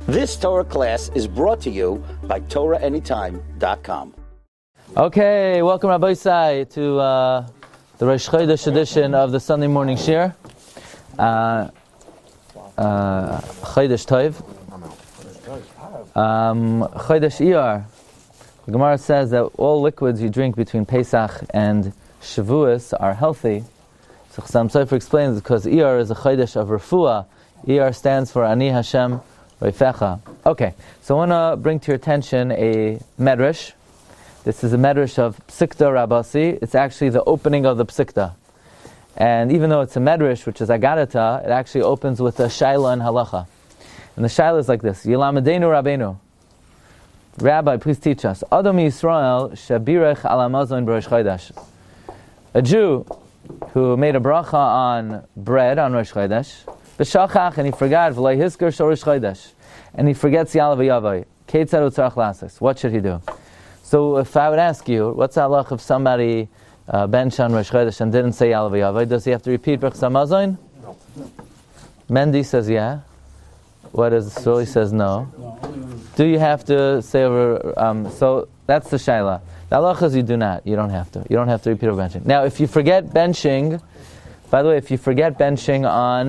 This Torah class is brought to you by TorahAnytime.com. Okay, welcome Rabbi Isai to the Rosh Chodesh edition of the Sunday morning shir. Chodesh Tov. Chodesh Iyar. The Gemara says that all liquids you drink between Pesach and Shavuos are healthy. So Chassam Sofer explains because Iyar is a Chodesh of Refuah. Iyar stands for Ani Hashem Reifecha. Okay, so I want to bring to your attention a medrash. This is a medrash of Psikta Rabasi. It's actually the opening of the Psikta. And even though it's a medrash, which is Agadata, it actually opens with a Shaila and Halacha. And the Shaila is like this: Yilamedeinu Rabbeinu. Rabbi, please teach us. Adam Yisrael Shabirech Ala Mazon B'Rosh Chodesh. A Jew who made a bracha on bread on Rosh Chodesh, B'Shachach, and he forgot V'lai Hisker Shor Rosh Chodesh, and he forgets Yalav Yavai. Keitzad Utzarach Lasis. What should he do? So if I would ask you, what's the halach if somebody bench on Rosh Chodesh and didn't say Yalav Yavai? Does he have to repeat Brachas Hamazon? No. Mendy says yeah. What is Soli says no. Do you have to say over? So that's the shaila. The halach is you do not. You don't have to. You don't have to repeat over benching. Now, if you forget benching, by the way, if you forget benching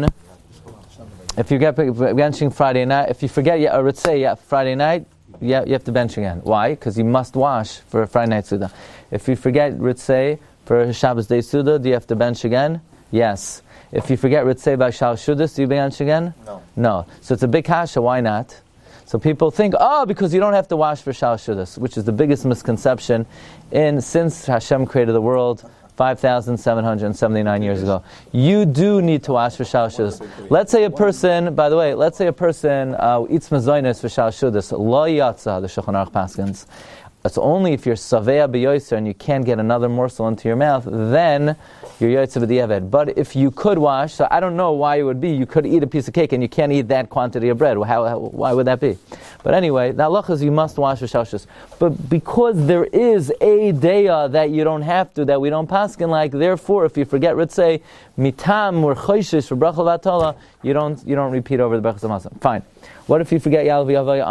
Friday night, if you forget Friday night, you have to bench again. Why? Because you must wash for a Friday night Suda. If you forget Ritzei for Shabbos Day Suda, do you have to bench again? Yes. If you forget Ritzei by Shal Shudas, do you bench again? No. So it's a big kasha, why not? So people think, because you don't have to wash for Shal Shudas, which is the biggest misconception since Hashem created the world 5,779 years ago. You do need to wash for Shal Shudas. Let's say a person eats mazonos for Shal Shudas. Lo yatsa, the Shulchan Aruch paskins. It's only if you're savea b'yoser and you can't get another morsel into your mouth, then you're yotze b'diavad. But if you could wash, so I don't know why it would be, you could eat a piece of cake and you can't eat that quantity of bread. Why would that be? But anyway, the halach is you must wash for Shal Shudas. But because there is a daya that you don't have to, that we don't paskin like, therefore, if you forget Ritzei, mitam or choishish for brachal v'atola, you don't repeat over the brachas hamazon. Fine. What if you forget Yalav Yavai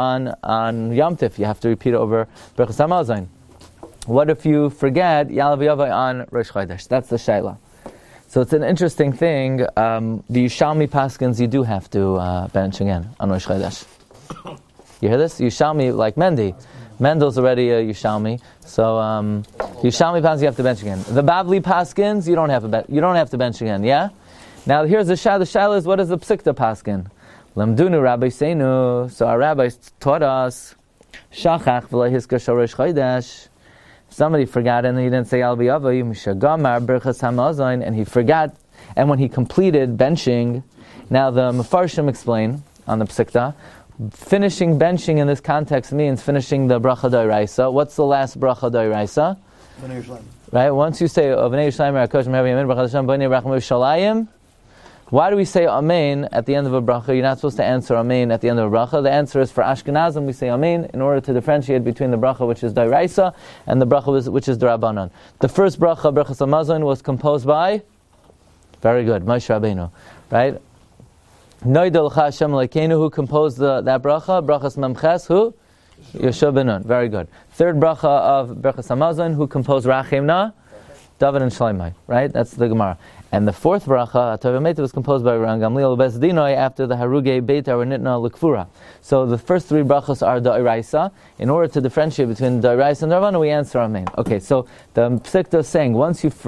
on Yom Tif? You have to repeat over brachas hamazon. What if you forget Yalav Yavai on Rosh Chodesh? That's the shaila. So it's an interesting thing. The Yushalmi paskins, you do have to bench again on Rosh Chodesh. You hear this? Yushalmi, like Mendy. Mendel's already a Yushalmi. So Yushalmi paskins, you have to bench again. The Bavli paskins, you don't have to bench again. Yeah. Now here's the shaila. The shaila is, what is the Psikta paskin? Lamdunu Rabbi Seinu. So our rabbis taught us Shachach v'lai hisker shel Rosh Chodesh. Somebody forgot and he didn't say Al B'Yavai Mishagamar Berchas Hamazon, and he forgot, and when he completed benching, now the Mefarshim explain on the Psikta, finishing benching in this context means finishing the Bracha D'Oraisa. What's the last Bracha D'Oraisa? Right? Once you say Avnei Yerushalayim HaKosh Mehavi Amen Bracha Hashem B'nei Rachmu Yerushalayim, why do we say Amen at the end of a bracha? You're not supposed to answer Amen at the end of a bracha. The answer is for Ashkenazim we say Amen in order to differentiate between the bracha which is D'Oraisa and the bracha which is D'Rabbanan. The first bracha, Brachas Hamazon, was composed by, very good, Moshe Rabbeinu, right? Noidel L'cha Hashem Elokeinu, who composed that bracha? Brachas Memches, who? Yeshua ben Nun, very good. Third bracha of Brachas Hamazon, who composed Rachem Na? David and Shloimeh, right? That's the Gemara. And the fourth bracha, Atov Yometi, was composed by Ran Gamliel Bezdinoi after the Haruge Beitar or Nitna L'Kfura. So the first three brachas are D'Oraisa. In order to differentiate between D'Oraisa and D'Rabbanan, we answer Amen. Okay, so the Psikta is saying, once you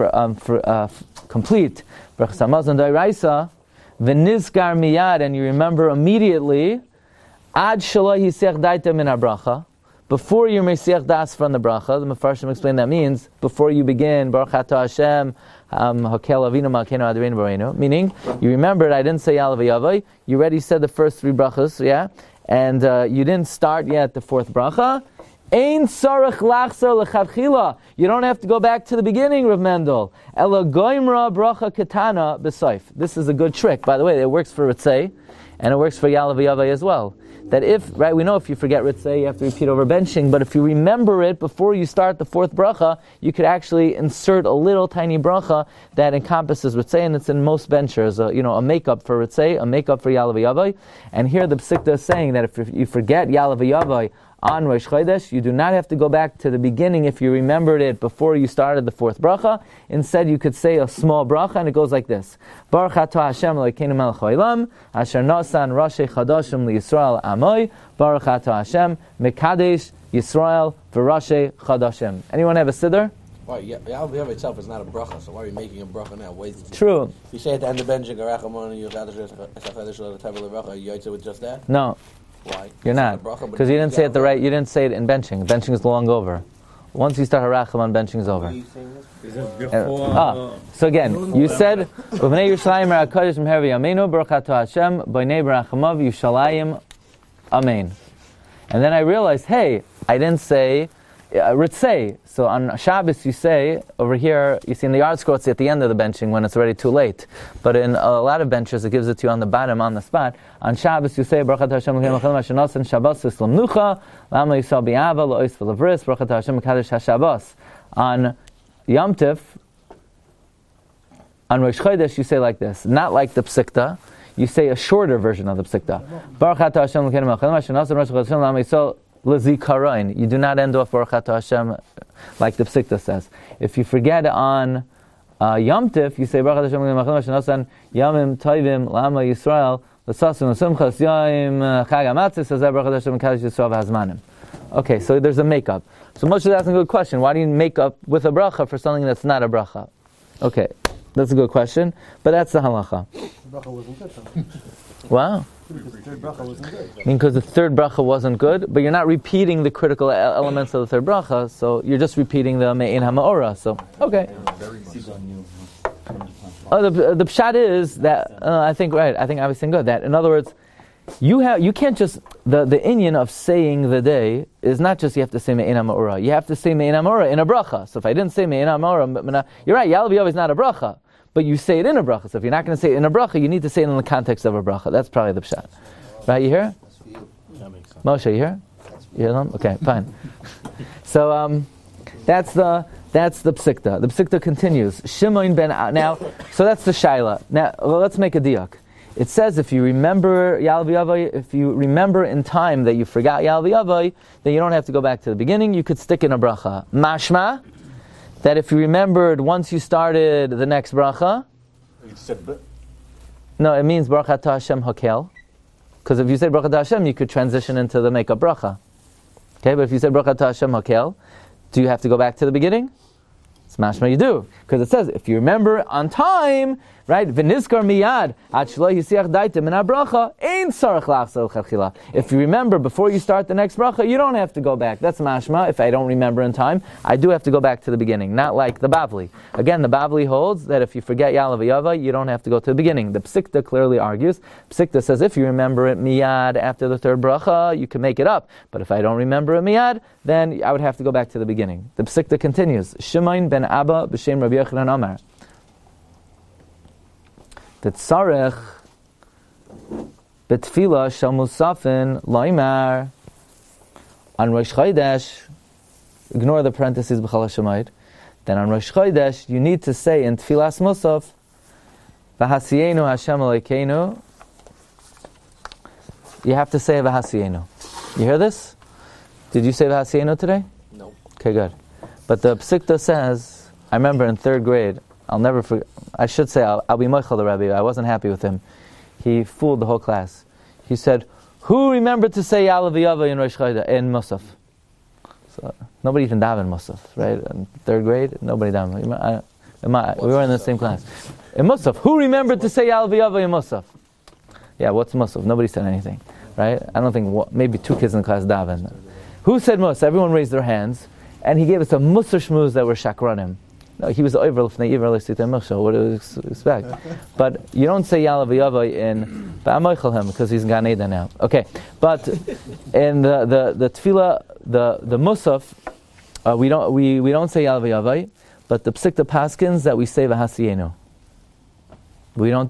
complete Brachas Hamazon D'Oraisa, V'nizkar miyad, and you remember immediately, Ad Shelo Yisech Daita min HaBracha, before you Mesiach Das from the bracha. The Mefarshim explain that means before you begin Baruch Atah Hashem Hakel Avinu Malkeinu Adreinu Bareinu, meaning you remembered I didn't say Yalav Yavai, you already said the first three brachas, yeah, and you didn't start yet the fourth bracha. Ein sarach lachzor lechavchila. You don't have to go back to the beginning, Rav Mendel. Ela goimra bracha katana b'soif. This is a good trick, by the way. It works for Ritzei, and it works for Yalav Yavai as well. that if, right, we know if you forget Ritzeh, you have to repeat over benching, but if you remember it before you start the fourth bracha, you could actually insert a little tiny bracha that encompasses Ritzeh, and it's in most benchers, a makeup for Ritzeh, a makeup for Ya'aleh V'Yavai. And here the Psikta is saying that if you forget Ya'aleh V'Yavai on Rosh Chodesh, you do not have to go back to the beginning if you remembered it before you started the fourth bracha. Instead, you could say a small bracha, and it goes like this: Baruch atah Hashem Elokeinu melech haolam, asher nasan rashi chadashim liyisrael amoy, Baruch atah Hashem mekadesh Yisrael v'rashi chadashim. Anyone have a siddur? Why? Ya'aleh itself is not a bracha, so why are you making a bracha now? True. If you say at the end of benching, Arachamon, you Yotze with just that? No. Why? You're not, because you didn't say it you didn't say it in benching. Benching is long over. Once you start haracham, benching is over. So again, you said, "B'nei Yerushalayim ha'kodesh m'hervi Yameinu, Baruch atah Hashem, b'nei Berachamav Yerushalayim, Amen." And then I realized, hey, I didn't say Ritzeh. So on Shabbos you say, over here, you see in the yard scroll, it's at the end of the benching when it's already too late. But in a lot of benches, it gives it to you on the bottom, on the spot. On Shabbos you say, Baruch atah Hashem Elokeinu melech haolam asher nasan Shabbos l'mnucha, la'am yisrael bi'ava la'os v'lavris, Baruch atah Hashem mekadesh ha'Shabbos. On Yom Tif, on Rosh Chodesh, you say like this, not like the Psikta. You say a shorter version of the Psikta. Baruch atah Hashem Elokeinu melech haolam asher nasan Rosh Chodesh la'am yisrael L'zikaron. You do not end off Baruch atah Hashem like the Psikta says. If you forget on Yom Tif, you say Baruch atah Hashem L'nasan Yamim Tovim Lama Yisrael L'sasim L'simchas Yom Chag HaMatzah says Baruch atah Hashem Mekadesh Yisrael V'Hazmanim. Okay, so there's a makeup. So Moshe is asking a good question. Why do you make up with a bracha for something that's not a bracha? Okay, that's a good question, but that's the halacha. The bracha wasn't good. Wow. Because the third bracha wasn't good. I mean, because the third bracha wasn't good, but you're not repeating the critical elements of the third bracha, so you're just repeating the me'in ha'ma'ora. So, okay. The pshat is that I think obviously good. That in other words, you can't just the inyan of saying the day is not just you have to say me'in ha'ma'ora. You have to say me'in ha'ma'ora in a bracha. So if I didn't say me'in ha'ma'ora, you're right. Ya'aleh V'Yavai is not a bracha. But you say it in a bracha. So if you're not going to say it in a bracha, you need to say it in the context of a bracha. That's probably the pshat. Right, you hear? Moshe, you hear? You hear them? Okay, fine. So that's the psikta. The psikta continues. Shimon ben now. So that's the shaila. Now let's make a diak. It says if you remember Ya'aleh V'Yavai, if you remember in time that you forgot Ya'aleh V'Yavai, then you don't have to go back to the beginning. You could stick in a bracha. Mashma. That if you remembered once you started the next bracha, no, it means Baruch atah Hashem hakel. Because if you say Baruch atah Hashem, you could transition into the makeup bracha. Okay, but if you say Baruch atah Hashem hakel, do you have to go back to the beginning? It's mashma you do, because it says if you remember on time, right? V'nizkar miyad ad shelo yisiach daitem min habracha ein tzarich lachzor chachila. If you remember before you start the next bracha, you don't have to go back. That's mashma. If I don't remember in time, I do have to go back to the beginning. Not like the Bavli. Again, the Bavli holds that if you forget Ya'aleh V'Yavai, you don't have to go to the beginning. The Psikta clearly argues. Psikta says if you remember it miyad after the third bracha, you can make it up. But if I don't remember it miyad, then I would have to go back to the beginning. The Psikta continues. Shimon ben Abba b'shem Rabbi Yochanan Amar. The tzarech betfila shel musafin loimar on Rosh Chodesh. Ignore the parentheses b'chal hashemayit. Then on Rosh Chodesh you need to say in tfilas musaf v'hasiyenu Hashem Elokeinu. You have to say v'hasiyenu. You hear this? Did you say v'hasiyenu today? No. Okay, good. But the Psikta says, I remember in third grade. I'll never forget. I should say I'll be moichel the Rebbe. I wasn't happy with him. He fooled the whole class. He said, "Who remembered to say Ya'aleh V'Yavai in Rosh Chodesh in Musaf?" So nobody even davened Musaf, right? In third grade, nobody davened. We were in the same class. In Musaf, who remembered to say Ya'aleh V'Yavai in Musaf? Yeah, what's Musaf? Nobody said anything, right? I don't think maybe 2 kids in the class davened. Who said Musaf? Everyone raised their hands, and he gave us a Musar shmuz that were shakranim. No, he was over l'fnei iver l'sitei Moshe. What do you expect? But you don't say Ya'aleh V'Yavai in Ba'amoichel him because he's Gan Eden now. Okay, but in the tefillah, the musaf, we don't say Ya'aleh V'Yavai, but the Psikta paskins that we say V'hasiyenu. We don't do that.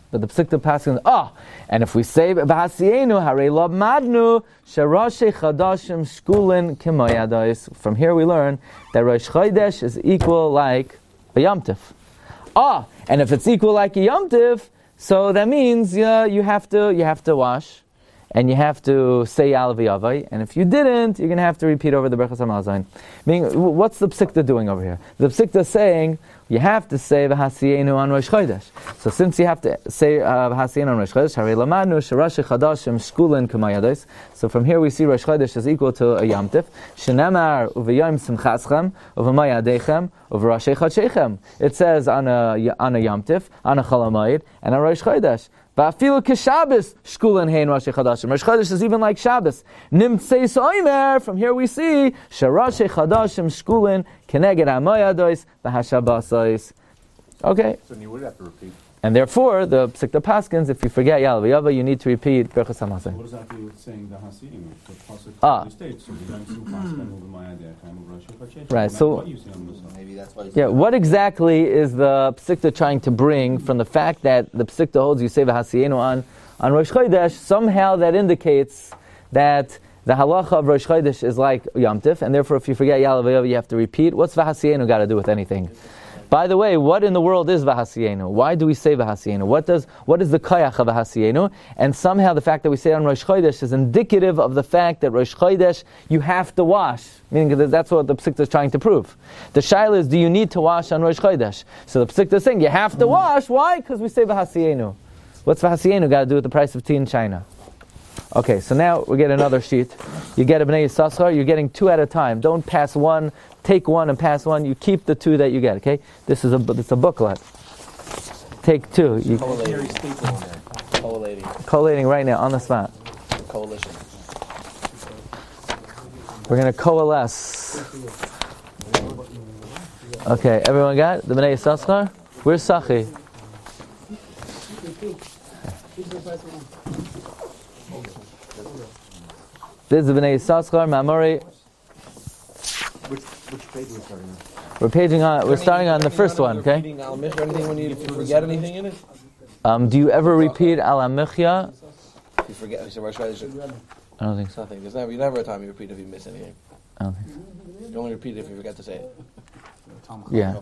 But the Psikta Paskins, and if we say V'hasienu Harei Lo Madnu Sherashi Chadashim Shkulin K'moyadais. From here we learn that Rosh Chodesh is equal like a Yom Tif. And if it's equal like a Yom Tif, so that means you have to wash, and you have to say Yalav Yavai, and if you didn't, you're going to have to repeat over the Berachas HaMazayin. Meaning, what's the Psikta doing over here? The Psikta is saying, you have to say V'hasienu on Rosh Chodesh. So since you have to say V'hasienu on Rosh Chodesh, Harei Lamadnu Sherashi Chadashim Shkulin K'mayadais. So from here we see Rosh Chodesh is equal to a Yom Tif. Shenemar Uv'yom Simchaschem Uv'mayadechem Uv'Rashi Chadshechem. It says on a Yom Tif, on a Chol HaMoed, and on Rosh Chodesh. Va'afilu k'Shabbos shkulin hein Rashi Chadashim. Rosh Chodesh is even like Shabbos. Nimtzeis oimer. From here we see sherashi Chadashim shkulin keneged hamoyados v'hashabbasos. Okay. So you would have to repeat. And therefore, the Psikta Paskins, if you forget Yalav Yava, you need to repeat Berachas HaMazayin. What does that do with saying the Hasidim? The Pasuk states, so the Yom Tiv over Maya De'achem of Rosh Hashanah. Right, so Maybe that's why. yeah, what exactly is the Psikta trying to bring from the fact that the Psikta holds you say V'hasienu on Rosh Chodesh? Somehow that indicates that the halacha of Rosh Chodesh is like Yom Tif, and therefore if you forget Yalav Yava, you have to repeat. What's V'hasienu got to do with anything? By the way, what in the world is V'hasienu? Why do we say V'hasienu? What is the koyach of V'hasienu? And somehow the fact that we say it on Rosh Chodesh is indicative of the fact that Rosh Chodesh you have to wash. Meaning that that's what the Psikta is trying to prove. The shaila is, do you need to wash on Rosh Chodesh? So the Psikta is saying you have to wash. Why? Because we say V'hasienu. What's V'hasienu got to do with the price of tea in China? Okay, so now we get another sheet. You get a Bnei Yissaschar, you're getting two at a time. Don't pass one, take one and pass one. You keep the two that you get, okay? This is a booklet. Take two. Collating right now, on the spot. Coalition. We're going to coalesce. Okay, everyone got it? The Bnei Yissaschar? Where's Sachi? This is the Bnei Yissaschar, Mamori. Which page are we starting on? We're starting on the first one, okay? Repeating Al Michya or anything when you forget anything in it? Do you ever repeat Al HaMichya? If you forget, you say Rosh Chodesh. I don't think so. Nothing. There's never a time you repeat if you miss anything. I don't think so. You only repeat it if you forget to say it. Yeah.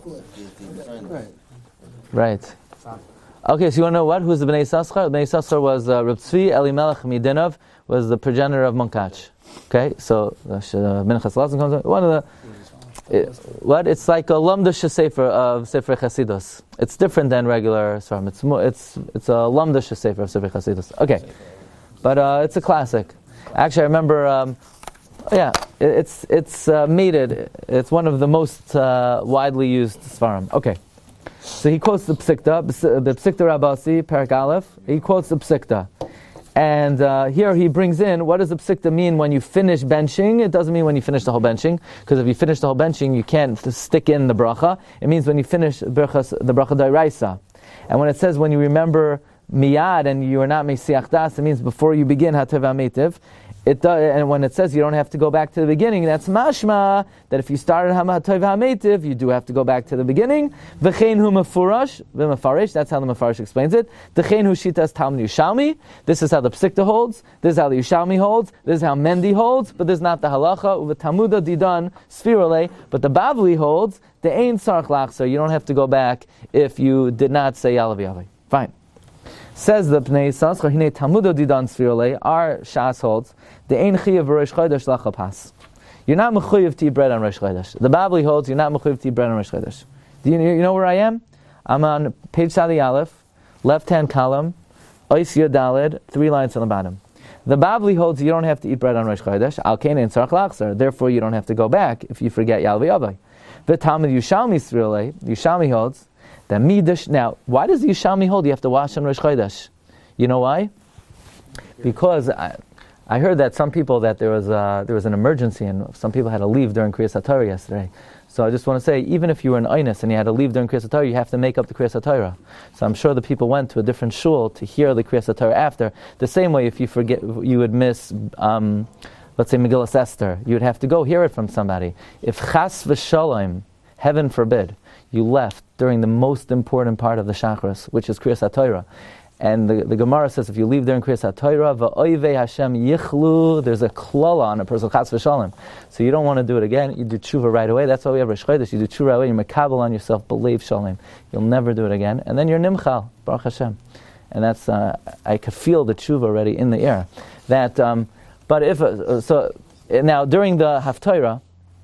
Right. Okay, so you want to know what? Who's the Bnei Yissaschar? The Bnei Yissaschar was Reb Tzvi Elimelech Midinov, was the progenitor of Munkach. Okay, so Minchas Lazim comes. One of the it's like a Lamdash Sefer of Sefer Chasidus. It's different than regular Svarim. It's a Lamdash Sefer of Sefer Chasidus. Okay, but it's a classic. Actually, I remember. It's mated. It's one of the most widely used Svarim. Okay. So he quotes the Psikta Rabasi, Parak Aleph. He quotes the Psikta. And here he brings in, what does the Psikta mean when you finish benching? It doesn't mean when you finish the whole benching, because if you finish the whole benching, you can't stick in the bracha. It means when you finish the bracha d'oraisa. And when it says when you remember miyad and you are not mesiach das, it means before you begin hatev ha'metiv. And when it says you don't have to go back to the beginning, that's mashma, that if you started Hamatov HaMeitiv, you do have to go back to the beginning. V'chein hu mefurash, v'mefarish, that's how the Mefarish explains it. V'chein hu shitas Talmud Yushalmi, this is how the Psikta holds, this is how the Yushalmi holds, this is how Mendi holds, but this is not the halacha, u'v'tamuda didan sfirole, but the Bavli holds, the ein sarach lachser, you don't have to go back if you did not say Yalav Yavai. Fine. Says the Pnei Yissaschar, Hine Tamudo Didan Sfirole, our Shas holds, the Ein Chiyav Rosh Chodesh Lachapas. You're not mechuyev to eat bread on Rosh Chodesh. The Bavli holds you're not mechuyev to eat bread on Rosh Chodesh. Do you know where I am? I'm on page Sadi Aleph, left-hand column, Ois Yud Daled, 3 lines on the bottom. The Bavli holds you don't have to eat bread on Rosh Chodesh. Al Kein Ein Tzarach Lachzer. Therefore, you don't have to go back if you forget Yalav Yavai. The Talmud Yushalmi Sfirole, Yushalmi holds that Midash. Now, why does the Yushalmi hold you have to wash on Rosh Chodesh? You know why? Because I heard that some people, that there was an emergency and some people had to leave during Kriyas HaTorah yesterday. So I just want to say, even if you were an Einus and you had to leave during Kriyas HaTorah, you have to make up the Kriyas HaTorah. So I'm sure the people went to a different shul to hear the Kriyas HaTorah after. The same way, if you forget, you would miss, let's say Megillas Esther, you would have to go hear it from somebody. If Chas v'Shalom, heaven forbid, you left during the most important part of the Shachris, which is Kriyas HaTorah, And the Gemara says if you leave there in Kriyas HaTorah, va'oivei Hashem yichlu, there's a klala on a person, chas v'shalom. So you don't want to do it again, you do tshuva right away. That's why we have Rosh Chodesh, you do tshuva right away, you're makabel on yourself, believe shalom. You'll never do it again. And then you're nimchal, Baruch Hashem. And that's, I could feel the tshuva already in the air. That, but if, now during the Haftarah,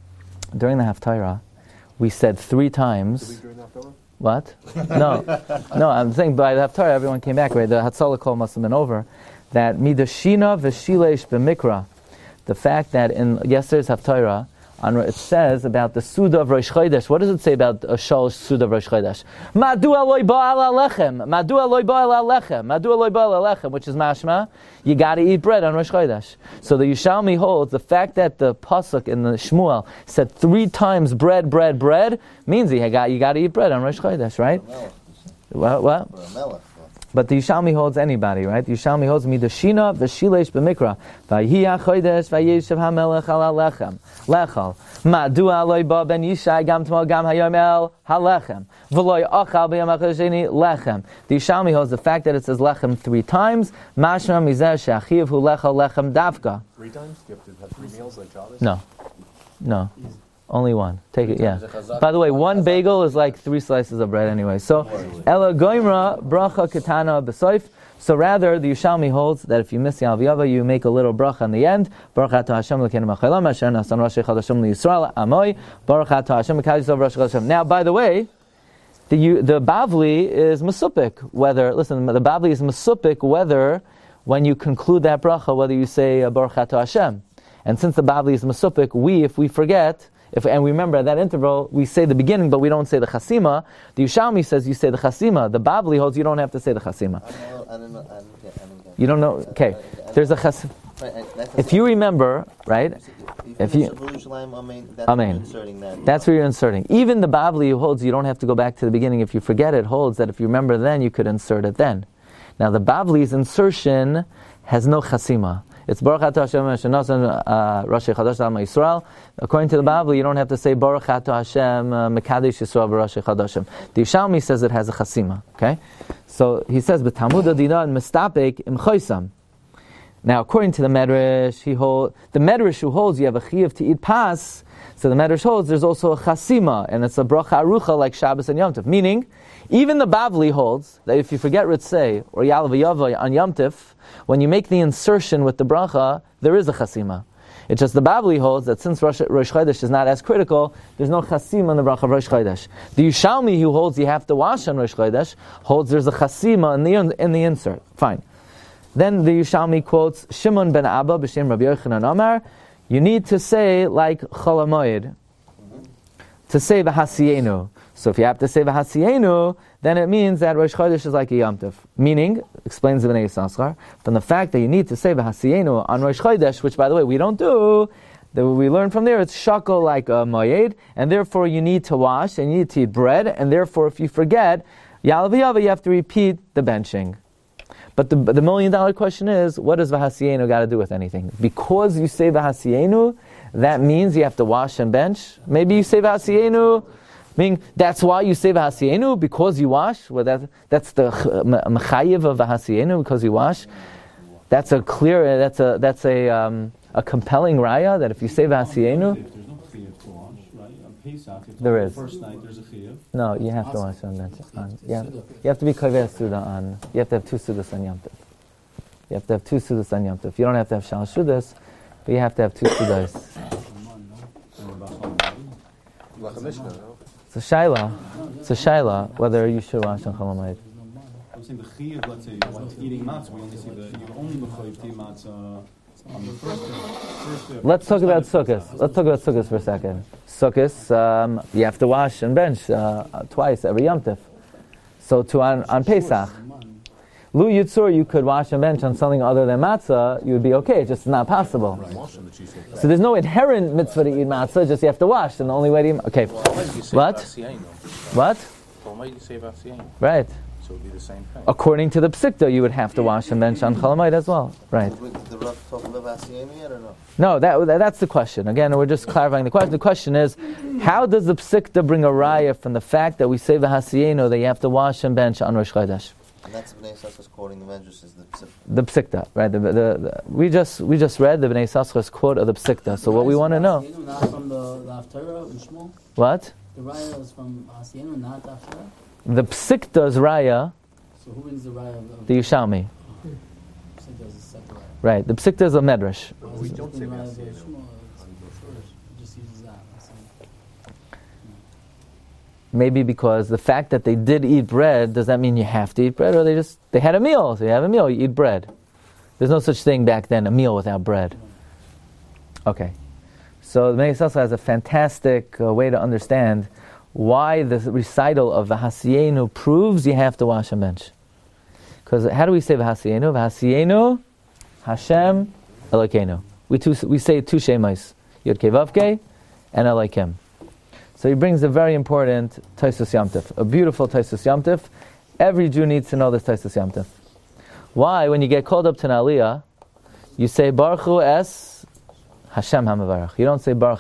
we said 3 times. What? No, I'm saying by the Haftarah everyone came back, right? The Hatzalah call must have been over. That midashina v'shilesh b'mikra, the fact that in yesterday's Haftarah, it says about the Suda of Rosh Chodesh. What does it say about a Shalosh Suda of Rosh Chodesh? Madua loy ba'al alechem. Madua loy ba'al alechem. Madua loy ba'al alechem, which is mashma, you got to eat bread on Rosh Chodesh. So the Yushalmi holds the fact that the pasuk in the Shmuel said 3 times bread, bread, bread, means you got to eat bread on Rosh Chodesh, right? What? But the Yushalmi holds anybody, right? The Yushalmi holds midashina v'shilesh b'mikra v'yihi hachodesh v'yeshav hamelech al halechem lechal ma'du loy ba ben yishai gam tmal gam hayom el halechem v'loy achal b'yom hachasheni lechem. The Yushalmi holds the fact that it says lechem 3 times. Mashma mizeh she'achiv hu lechal lechem davka. 3 times? Do you have to have 3 meals like Shabbos? No. Only 1. Take it, yeah. By the way, 1 bagel is like 3 slices of bread anyway. So, Ela Goimra Bracha Ketana B'Soif. So rather, the Yushalmi holds that if you miss Yal V'Yava, you make a little bracha in the end. Baruch Ato Hashem L'keinu Machalam Asher Nasan Rosh Chadashim L'Yisrael Amoy. Baruch Ato Hashem L'Kaddish Yisrael Rosh Chadashim. Now, by the way, the Bavli is Mesupik. The Bavli is Mesupik whether, when you conclude that bracha, whether you say Baruch Ato Hashem. And since the Bavli is Mesupik, if we forget, and we remember at that interval, we say the beginning, but we don't say the chasima. The Yushalmi says you say the chasima. The Bavli holds you don't have to say the chasima. I don't know. You don't know? Okay. There's a chasima. If you remember, right? If you Amen. That's where you're inserting. Even the Bavli holds you don't have to go back to the beginning. If you forget it, holds that if you remember then, you could insert it then. Now the Bavli's insertion has no chasima. It's Baruch Ato Hashem Shenasan Rosh Chadash Am Yisrael. According to the Bible, you don't have to say Baruch Ato Hashem Mekadesh Yisrael Rosh Chadashim. The Yushalmi says it has a chasima. Okay, so he says B'Talmud Adina and Mistapek Im Choisam. Now, according to the Medrash, the Medrash who holds you have a chiyuv to eat pas. So the Medrash holds there's also a chasima, and it's a bracha arucha like Shabbos and Yom Tov. Meaning, even the Bavli holds that if you forget Ritzei or Yal V'Yava on Yom Tov, when you make the insertion with the bracha, there is a chasima. It's just the Bavli holds that since Rosh Chodesh is not as critical, there's no chasima in the bracha of Rosh Chodesh. The Yushalmi who holds you have to wash on Rosh Chodesh holds there's a chasima in the insert. Fine. Then the Yushalmi quotes Shimon ben Abba b'shem Rabbi Yochanan Amar. You need to say like Chol HaMoed, to say V'Hasiyenu. So if you have to say V'Hasiyenu, then it means that Rosh Chodesh is like a Yom Tov. Meaning, explains the Bnei Yissaschar, from the fact that you need to say V'Hasiyenu on Rosh Chodesh, which by the way we don't do, that we learn from there, it's shakol like a Moed, and therefore you need to wash, and you need to eat bread, and therefore if you forget, Yal V'Yava, you have to repeat the benching. But the $1 million question is, what does V'Hasiyenu got to do with anything? Because you say V'Hasiyenu, that means you have to wash and bench? Maybe you say V'Hasiyenu, meaning that's why you say V'Hasiyenu, because you wash? Well, that's the Mechayiv of V'Hasiyenu, because you wash? That's a clear, that's a compelling raya, that if you say V'Hasiyenu, Pesach, there is. The first night there's a chiyuv. No, you have to wash on bench. You have to be kaveh suda on. You have to have 2 sudas on Yom Tov. You have to have 2 sudas on Yom Tov. You don't have to have shalosh sudas, but you have to have 2 sudas. It's a shaila whether you should wash on Chol HaMoed. I'm saying the chiyuv, let's say, like eating matzah, we only see you're only mechayiv to eat matzah on the first day. Let's talk about sukkahs for a second. Sukkahs, you have to wash and bench twice every Yom Tov. So on Pesach, Lu Yitzur, you could wash and bench on something other than matzah, you would be okay, it's just not possible. So there's no inherent mitzvah to eat matzah, just you have to wash, and the only way to eat... Okay. What? Why might you say V'Hasiyenu? Right. So it would be the same thing. According to the Psikta, you would have to wash and bench on Chol HaMoed as well. Right. Did the Rav talk about V'Hasiyenu yet or no? No, that's the question. Again, we're just clarifying the question. The question is, how does the Psikta bring a raya from the fact that we say V'Hasiyenu that you have to wash and bench on Rosh Chodesh? And that's Bnei Yissaschar quoting the Medrash is the Psikta. The Psikta, right? We just read the Bnei Yissaschar's quote of the Psikta. So what we want to know? Not from the Haftarah in Shmuel. What? The Raya is from Asienu, not Haftarah. The Psikta's Raya. So who brings the Raya of The Yushalmi. Psikta is a separate Raya. Right. The Psikta is a Medrash. We don't say Raya of Asienu. Shmuel. It just uses that. Maybe because the fact that they did eat bread, does that mean you have to eat bread? Or they had a meal, so you have a meal, you eat bread. There's no such thing back then, a meal without bread. Okay. So the Bnei Yissaschar has a fantastic way to understand why the recital of V'hasienu proves you have to wash and bench. Because how do we say V'hasienu? V'hasienu, Hashem, Elokeinu. We say two Shemais, Yod Kei Vav Kei, and Elokim. So he brings a very important Tosfos Yom Tov, a beautiful Tosfos Yom Tov. Every Jew needs to know this Tosfos Yom Tov. Why, when you get called up to an Aliyah, you say Baruch Hu Es Hashem HaMavarach. You don't say Baruch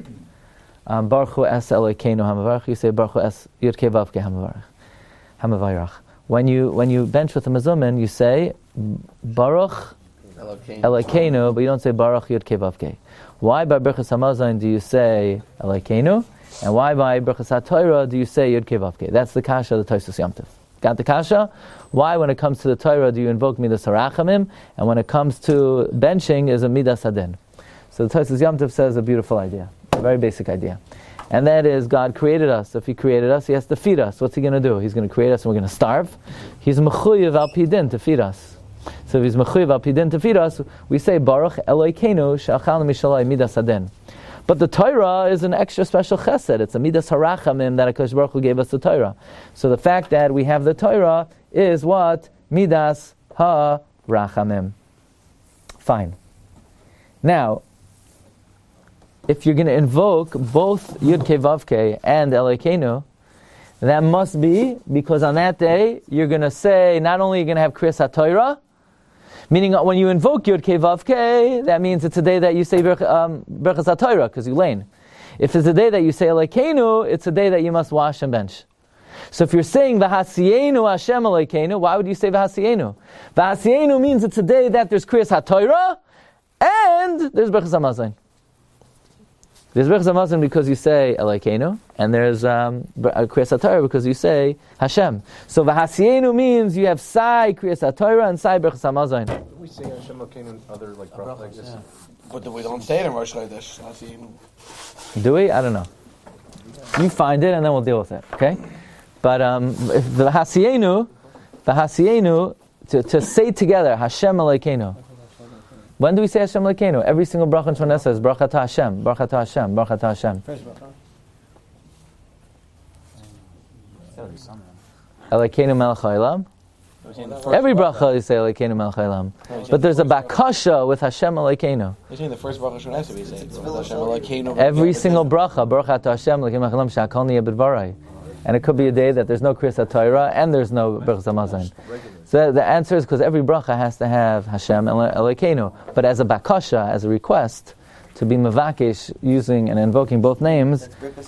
Hu Es Elokeinu HaMavarach. You say Baruch Hu Es Yud Kei Vav Kei HaMavarach. When you bench with the Mezumin, you say Baruch Elokeinu, but you don't say Baruch Yud Kei Vav Kei. Why by Birchas Hamazon do you say Elokeinu? And why by Birchas HaTorah do you say Yud Kei Vav Kei? That's the kasha of the Tosfos Yom Tov. Got the kasha? Why, when it comes to the Torah, do you invoke Midas HaRachamim? And when it comes to benching, is a Midas Hadin. So the Tosfos Yom Tov says a beautiful idea, a very basic idea. And that is, God created us. If He created us, He has to feed us. What's He going to do? He's going to create us and we're going to starve? He's mechuyev al pidin to feed us. So if He's mechuyev al pidin to feed us, we say, Baruch Elokeinu she'achalnu mishalai Midas Hadin. But the Torah is an extra special chesed. It's a Midas HaRachamim that HaKadosh Baruch Hu gave us the Torah. So the fact that we have the Torah is what? Midas HaRachamim. Fine. Now, if you're going to invoke both Yud Kei Vav Kei and Elokeinu, that must be because on that day you're going to say, not only are you going to have Kriyas HaTorah, meaning when you invoke Yud Kei Vav Kei, that means it's a day that you say Birchas HaTorah, because you lane. If it's a day that you say Elokeinu, it's a day that you must wash and bench. So if you're saying V'hasienu Hashem Elokeinu, why would you say V'hasienu? V'hasienu means it's a day that there's Kriyas HaTorah, and there's Birchas Hamazon. There's Birchas Hamazon because you say Elokeinu, and there's Kriyas HaTorah because you say Hashem. So V'hasienu means you have Sai Kriyas HaTorah and Sai Birchas Hamazon. Don't we say Hashem Elokeinu and other like brachas like this? But we don't say it in Rosh Chodesh. Do we? I don't know. You find it and then we'll deal with it, okay? But if the V'hasienu, to say together, Hashem Elokeinu. When do we say Hashem Elokeinu? Every single bracha in Shmoneh says Baruch Atah Hashem, Baruch Atah Hashem, Baruch Atah Hashem. Elokeinu Melech HaOlam. Every bracha you say Elokeinu Melech HaOlam. But there's a bakasha with Hashem Elokeinu. You're saying the first bracha Shmoneh we say Hashem Elokeinu. Every single bracha, Baruch Atah Hashem, Elokeinu Melech HaOlam, She'akol Niyeh B'dvarai. And it could be a day that there's no Kriyas HaTorah and there's no Birchas Hamazon. So the answer is because every bracha has to have Hashem Elokeinu. But as a bakasha, as a request, to be mevakesh using and invoking both names,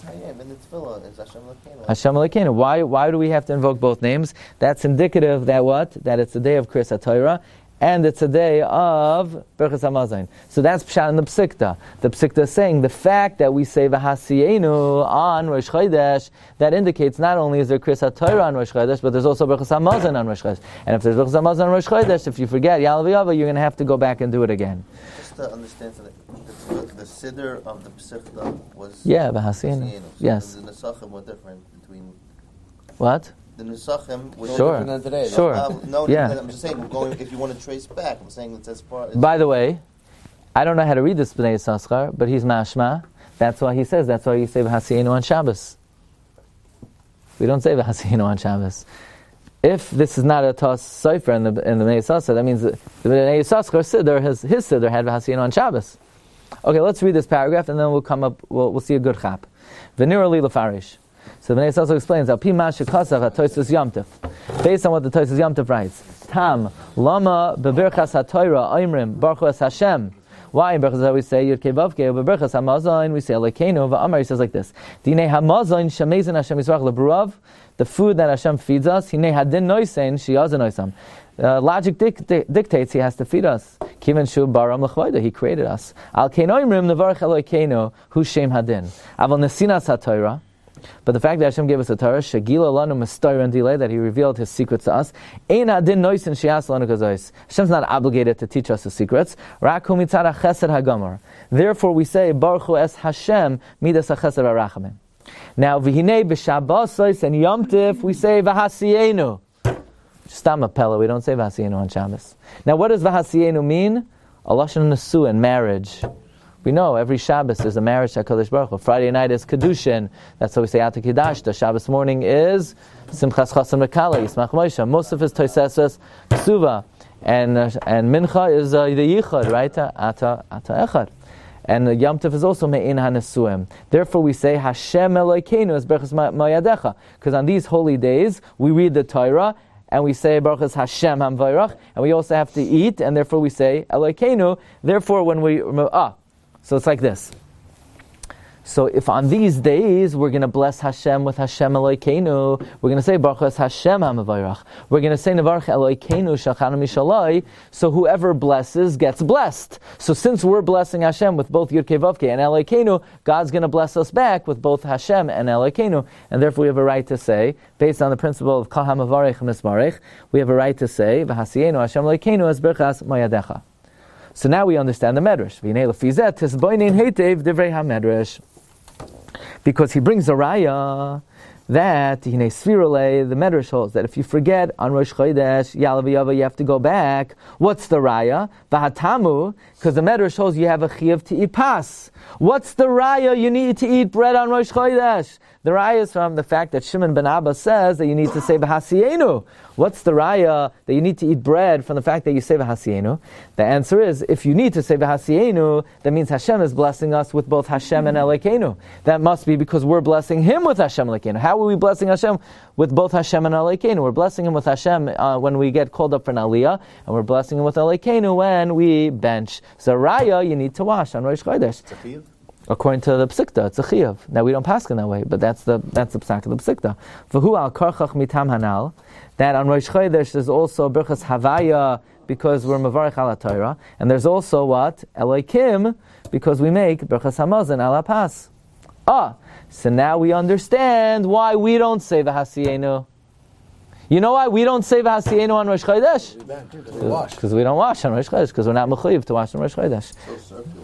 Hashem Elokeinu. Why do we have to invoke both names? That's indicative that what? That it's a day of Kriyas HaTorah and it's a day of Birchas Hamazon. So that's Pshat in the Psikta. The Psikta is saying the fact that we say V'hasienu on Rosh Chodesh, that indicates not only is there Kriyas HaTorah on Rosh Chodesh, but there's also Birchas Hamazon on Rosh Chodesh. And if there's Birchas Hamazon on Rosh Chodesh, if you forget Ya'aleh V'yavo, you're going to have to go back and do it again. Just to understand, the siddur of the Psikta was... Yeah, V'hasienu. Yes. The Nesachim were different between... What? The Nesachim was Sure. different than today. Sure. No, Yeah. I'm just saying, if you want to trace back, I'm saying that as far as... By the way, I don't know how to read this Bnei Yissaschar, but he's mashma. That's why he says, that's why you say V'hasienu on Shabbos. We don't say V'hasienu on Shabbos. If this is not a Tos Sofer in the Bnei Yissaschar, that means the Bnei Yissaschar Siddur, his Siddur had V'hasienu on Shabbos. Okay, let's read this paragraph and then we'll see a good chap. V'nira li lefarish. So the Bnei Yissaschar explains, Al pi ma shekasav HaTosfos Yom Tov. Based on what the Tosfos Yom Tov writes, Tam, Lama bebirchas HaTorah Oimrim Baruch Hu Es Hashem. Why in Berchas we say Yud Kei Vav Kei, but Berchas Hamazon we say Elokeinu. V'Amar he says like this: Dinei Hamazon Shemezin Hashem Yisrach LeBruav. the food that Hashem feeds us, Hinei hadin noisein sheyazin noisam. Logic dictates He has to feed us. Kivan shu baram l'chvayda, He created us. Al keinoimrim nevarch Elokeinu hu shem hadin. Aval nesinas haTorah. But the fact that Hashem gave us a Torah, shagila lanu mistoyer and delay, that He revealed His secrets to us, ein hadin noisin sheyas lanu kazos. Hashem's not obligated to teach us His secrets. Rak hu mitzad hachesed hagamar. Therefore, we say Baruch Hu es Hashem midas hachesed harachamim. Now, v'hinei b'Shabbosos and Yom Tif, we say v'hasienu. Stam apella, we don't say v'hasienu on Shabbos. Now, what does v'hasienu mean? A lashon nesu and marriage. We know every Shabbos is a marriage to HaKadosh Baruch Hu. Friday night is Kedushin. That's how we say Ata Kidashta. Shabbos morning is Simchas Chasam Rekala, Yismach Moshe. Musaf is Toisesas Ksuva. And Mincha is the Yichud, right? Ata Echad. And Yom Tov is also Me'in HaNesuim. Therefore we say Hashem Elokeinu is Berachas Mayadecha. Because on these holy days, we read the Torah, and we say Baruch Hashem HaMvayrach, and we also have to eat, and therefore we say Elokeinu. Therefore when we... So it's like this. So if on these days we're going to bless Hashem with Hashem Elokeinu, we're going to say Baruch Hashem HaMavarach. We're going to say Nevarch Elokeinu Shachanu Mishalai. So whoever blesses gets blessed. So since we're blessing Hashem with both Yud Kei Vav Kei and Elokeinu, God's going to bless us back with both Hashem and Elokeinu, and therefore we have a right to say, based on the principle of Kol HaMavarech Mismarech, we have a right to say V'hasienu Hashem Elokeinu es Berchas Mayadecha. So now we understand the Medrash. Because he brings a raya that the Medrash holds that if you forget on Rosh Chodesh, Yalav you have to go back. What's the raya? V'hatamu, because the Medrash holds you have a chiyuv to eat pas. What's the raya? You need to eat bread on Rosh Chodesh. The raya is from the fact that Shimon ben Abba says that you need to say v'hasienu. What's the raya that you need to eat bread from the fact that you say v'hasienu? The answer is, if you need to say v'hasienu, that means Hashem is blessing us with both Hashem and Elokeinu. That must be because we're blessing Him with Hashem and Elokeinu. How are we blessing Hashem with both Hashem and Elokeinu? We're blessing Him with Hashem when we get called up for an aliyah, and we're blessing Him with Elokeinu when we bench. So raya, you need to wash on Rosh Chodesh. According to the Psikta, it's a chiyuv. Now we don't pass in that way, but that's the psak of the Psikta. V'hu al karchach mitam hanal, that on Rosh Chodesh there's also berchas havaya because we're mavarich ala Torah, and there's also what Elokim because we make berchas hamazon ala pas. So now we understand why we don't say v'hasienu. You know why we don't say v'hasienu on Rosh Chodesh? Because we don't wash on Rosh Chodesh, because we're not mechuyev to wash on Rosh Chodesh. So circular.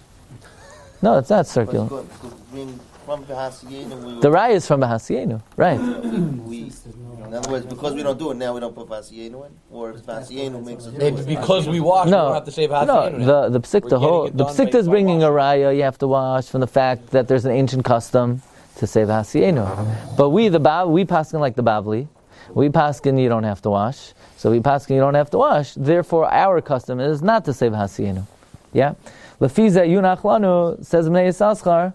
No, it's not circular. From V'hasienu, the raya is from v'hasienu, right? in other words, because we don't do it now, we don't put v'hasienu in, or if v'hasienu makes us do it. Because we wash, we don't have to say v'hasienu. No, the Psikta is bringing a raya. You have to wash from the fact that there's an ancient custom to say v'hasienu. But we paskin like the Bavli. We paskin you don't have to wash. So we paskin you don't have to wash. Therefore, our custom is not to say v'hasienu. Yeah. Lefiza yunach lanu says Bnei Yissaschar.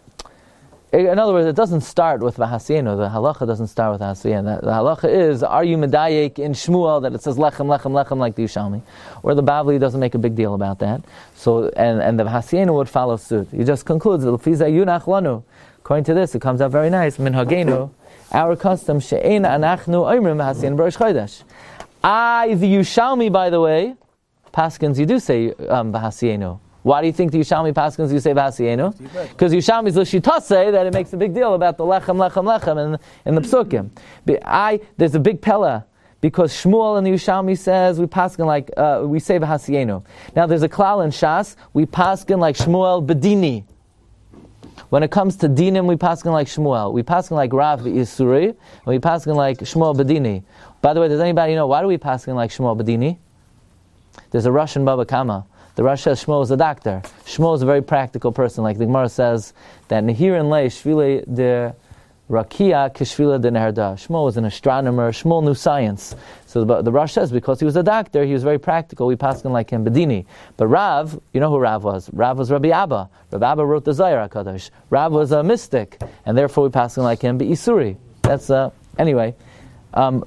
In other words, it doesn't start with v'hasienu. The halacha doesn't start with v'hasienu. The halacha is, are you medayek in Shmuel that it says lechem, lechem, lechem like the Yushalmi? Or the Bavli doesn't make a big deal about that. So, and the v'hasienu would follow suit. He just concludes, lefiza yunach lanu. According to this, it comes out very nice. Min hagenu, our custom, she'ein anachnu oimrim v'hasienu b'Rosh Chodesh. The Yushalmi, by the way, Paskins, you do say v'hasienu. Why do you think the Yushalmi Paskins you say v'hasienu? Because Yushalmi is l'shita say that it makes a big deal about the lechem, lechem, lechem in the psukim. There's a big pella because Shmuel in the Yushalmi says we paskin like we say v'hasienu. Now there's a klal in Shas, we paskin like Shmuel bedini. When it comes to dinim, we paskin like Shmuel. We paskin like Rav Yisuri, and we paskin like Shmuel bedini. By the way, does anybody know why do we paskin like Shmuel bedini? There's a Russian Baba Kama. The Rosh says Shmuel is a doctor. Shmuel is a very practical person. Like the Gemara says that Nehir and Lei Shvile de Rakia Kishvile de Neherda. Shmuel was an astronomer. Shmuel knew science. So the Rosh says because he was a doctor, he was very practical. We passed him like him Bedini. But Rav, you know who Rav was? Rav was Rabbi Abba. Rabbi Abba wrote the Zohar HaKadosh. Rav was a mystic, and therefore we passed him like him Be'isuri. That's anyway. In our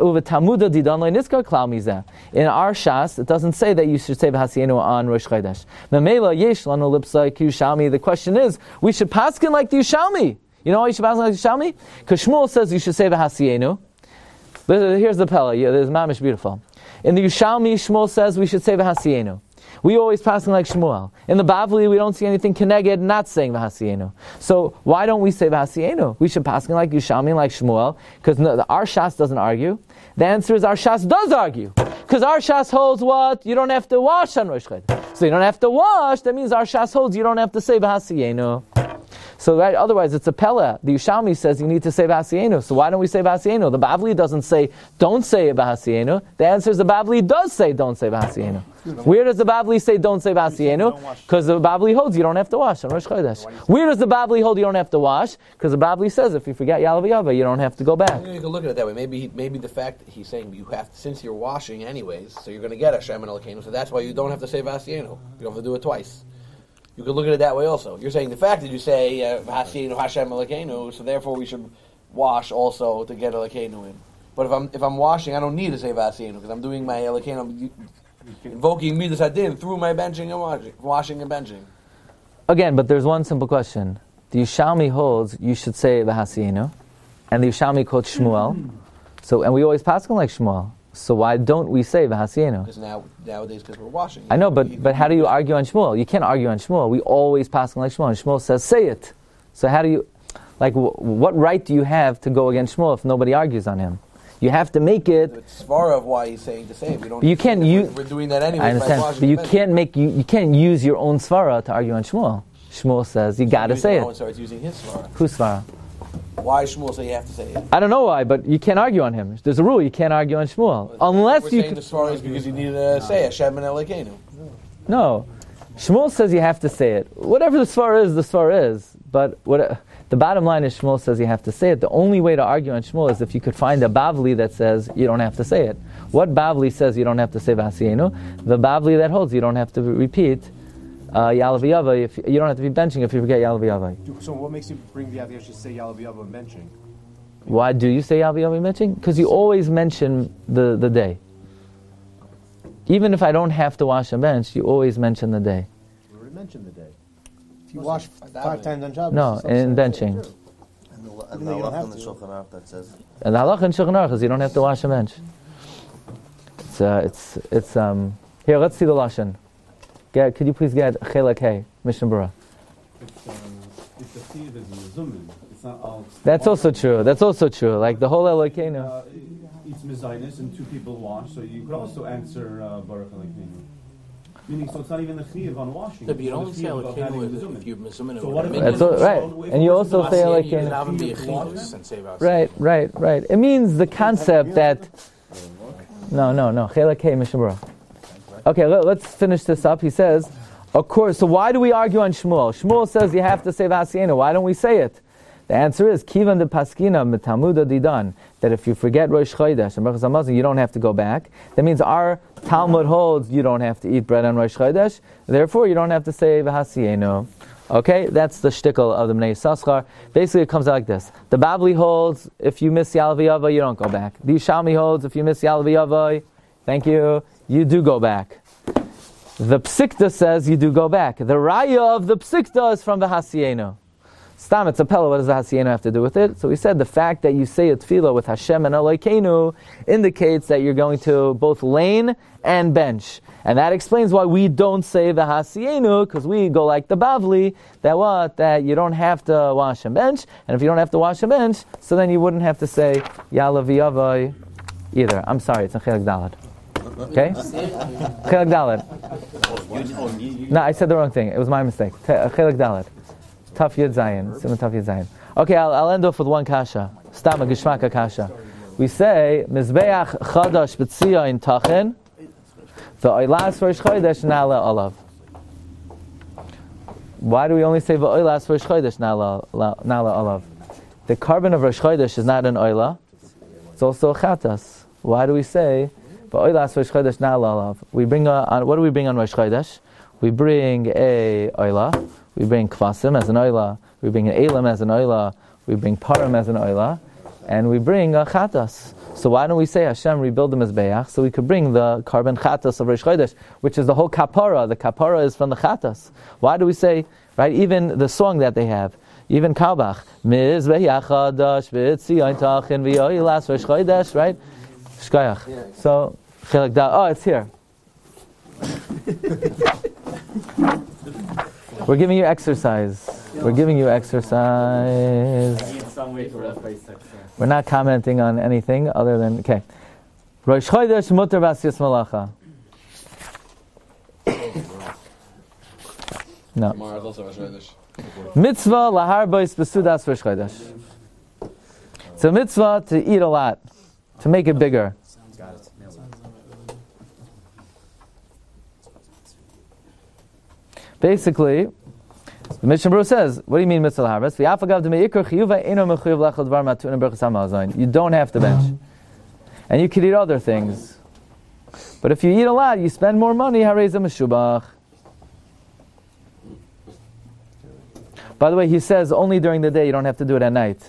Shas, it doesn't say that you should say v'hasienu on Rosh Chodesh. The question is, we should paskin like the Yushalmi. You know why you should pass like Yerushalmi? Because Shmuel says you should say V'hasiyenu. Here's the Pella. Yeah, this is mamish beautiful. In the Yerushalmi, Shmuel says we should say V'hasiyenu. We always passing like Shmuel. In the Bavli, we don't see anything keneged not saying V'hasiyenu. So why don't we say V'hasiyenu? We should passing like Yerushalmi, like Shmuel, because our Shas doesn't argue. The answer is our Shas does argue. Because our Shas holds what? You don't have to wash on Rosh Chodesh. So you don't have to wash, that means our Shas holds you don't have to say V'hasiyenu. So right, otherwise it's a Pella. The Yerushalmi says you need to say V'hasiyenu. So why don't we say V'hasiyenu? The Bavli doesn't say don't say V'hasiyenu. The answer is the Bavli does say don't say V'hasiyenu. Where does the Bavli say don't say V'hasiyenu? Because the Bavli holds you don't have to wash on Rosh Chodesh. Where does the Bavli hold you don't have to wash? Because the Bavli says if you forget Yalav Yava, you don't have to go back. You can look at it that way. Maybe the fact that he's saying you have to, since you're washing anyways, so you're going to get Hashem and Elokeinu, so that's why you don't have to say V'hasiyenu. You don't have to do it twice. You could look at it that way also. You're saying the fact that you say V'hasiyenu Hashem Elokeinu, so therefore we should wash also to get Elokeinu in. But if I'm washing, I don't need to say V'hasiyenu because I'm doing my Elokeinu, I'm invoking Midas Hadin through my benching and washing and benching. Again, but there's one simple question. The Yerushalmi holds you should say V'hasiyenu, and the Yerushalmi quotes Shmuel. So, and we always pass on like Shmuel. So why don't we say V'hasiyenu? Because nowadays, because we're washing. I know, but how do you argue on Shmuel? You can't argue on Shmuel. We always pass on like Shmuel. And Shmuel says, say it. So how do you, what right do you have to go against Shmuel if nobody argues on him? You have to make it. It's svara of why he's saying to say it. You can't use. We're doing that anyway. I understand, but you can't make you can't use your own svara to argue on Shmuel. Shmuel says you got to say it. So it's using his svara. Whose svara? Why Shmuel say you have to say it? I don't know why, but you can't argue on him. There's a rule: you can't argue on Shmuel unless we're you. Saying the svara is because you need to say Hashem and Elokeinu. No, Shmuel says you have to say it. Whatever the svara is. But the bottom line is Shmuel says you have to say it. The only way to argue on Shmuel is if you could find a Bavli that says you don't have to say it. What Bavli says you don't have to say V'hasiyenu? The Bavli that holds you don't have to repeat Yalav Yava. If you don't have to be benching if you forget Yalav Yava. So what makes you bring the idea to say Yalav Yava benching? Why do you say Yalav Yava benching? Because you always mention the day. Even if I don't have to wash and bench, you always mention the day. You already mentioned the day. If you wash 5 times on Shabbos. No, in benching. And the halach in the Shulchan Aruch that says. And the halach in Shulchan Aruch is you don't have to wash and bench. It's here. Let's see the lashon. Could you please get Chelak Hey, Mishnah Berurah? If the chiyuv is mezumin, it's not all. That's also true. Like the whole Elokeinu. It's mezainis and 2 people wash, so you could also answer Baruch Elokeinu. Meaning, so it's not even the chiyuv on washing. Yeah, but you don't say Elokeinu if you're mezumin. So what That's right. And you also say Elokeinu. Right. It means the concept that. No. Chelak Hey, Mishnah Berurah. Okay, let's finish this up. He says, of course, so why do we argue on Shmuel? Shmuel says you have to say V'hasiyenu. Why don't we say it? The answer is, Kivan de Paskina Metamuda Didan, that if you forget Rosh Chodesh and Brachas Hamazon, you don't have to go back. That means our Talmud holds you don't have to eat bread on Rosh Chodesh, therefore you don't have to say V'hasiyenu. Okay, that's the shtickle of the Bnei Yissaschar. Basically, it comes out like this. The Bavli holds, if you miss Yalav Yava, you don't go back. The Yerushalmi holds, if you miss Yalav Yava, thank you, you do go back. The Psikta says you do go back. The Raya of the Psikta is from the V'hasiyenu. Stam, it's a Pella, what does the V'hasiyenu have to do with it? So we said the fact that you say a tefillah with Hashem and Elokeinu indicates that you're going to both lane and bench. And that explains why we don't say V'hasiyenu, because we go like the Bavli, that you don't have to wash and bench, and if you don't have to wash and bench, so then you wouldn't have to say Yalav Yava either. I'm sorry, it's in Chelak Daled. Okay? Chelak Daled. No, I said the wrong thing. It was my mistake. Chelak Daled. Taf Yud Zayin. Simon Taf Yud Zayin. Okay, I'll end off with one kasha. Stama Gishmaka kasha. We say, Mizbeach Chadash B'tziyah in Tachin, V'oilas Rosh Chodesh Na'ala Olav. Why do we only say V'oilas Rosh Chodesh Na'ala Olav? The carbon of Rosh Chodesh is not an oila. It's also a chatas. Why do we say V'oilas Rosh Chodesh Na'ala Olav? We bring what do we bring on Rosh Chodesh? We bring a oila. We bring kvasim as an oila. We bring an elam as an oila. We bring param as an oila. And we bring a chatas. So why don't we say Hashem rebuild the mizbeach so we could bring the carbon chatas of Rosh Chodesh, which is the whole kapara. The kapara is from the chatas. Why do we say, right, even the song that they have, Even Kalbach. Mizbeach Chadash v'tzion tachin v'yoilas Rosh Chodesh, right? Shkoyach. So, Chelik Da. Oh, it's here. We're giving you exercise. We're giving you exercise. We're not commenting on anything other than, okay. Rosh Chodesh mutar v'asiyas malacha. No. Mitzvah lahar bois besudas Rosh Chodesh. It's a mitzvah to eat a lot, to make it bigger. Basically, the Mishnah Berurah says, what do you mean mitzvah lahar bois? You don't have to bench. And you can eat other things. But if you eat a lot, you spend more money, harei meshubach. By the way, he says only during the day, you don't have to do it at night.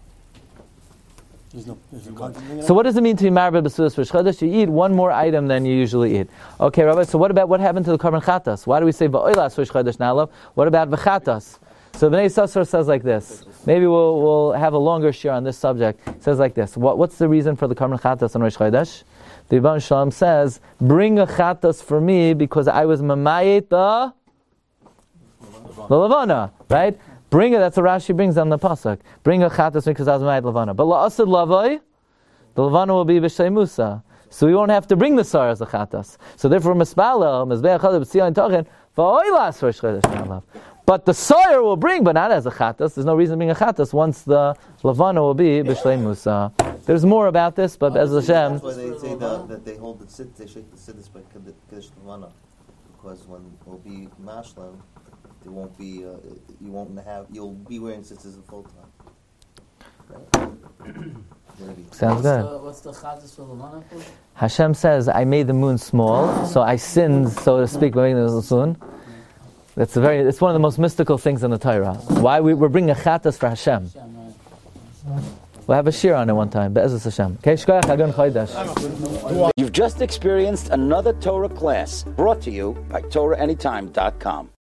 So what does it mean to be marveh b'sudas Rosh Chodesh? You eat one more item than you usually eat. Okay, Rabbi, so what happened to the korban chatas? Why do we say v'oilas Rosh Chodesh na'alav? What about v'chatas? So Bnei Yissaschar says like this. Maybe we'll have a longer share on this subject. It says like this. What's the reason for the korban chatas on Rosh Chodesh? The Yibam Shalom says, bring a chatas for me because I was mamayet the Levana, right? Bring it, that's what Rashi brings on the pasuk. Bring a chatas because I was mamayet Levana. But la'asad lavai, the Levana will be b'shay Musa. So we won't have to bring the sar as a chatas. So therefore, mispalel, mizbeach chadav b'tzion tachin, v'oilas Rosh Chodesh na'alav. But the sire will bring, but not as a chatas. There's no reason to bring a chatas once the Levana will be b'shlei Musa. There's more about this, but as Hashem. That's why they say that they hold the sit, they shake the siddis by Kiddush Levana, because when it will be mashlam, it won't be. You'll be wearing tzitzis the full time. Sounds good. What's the chatas for Levana? Hashem says, I made the moon small, so I sinned, so to speak, by making the moon. It's one of the most mystical things in the Torah. Why we're bringing a chatas for Hashem. We'll have a shir on it one time. Be'ezus Hashem. Okay, Shkoyach Hagun Chodesh. You've just experienced another Torah class brought to you by TorahAnytime.com.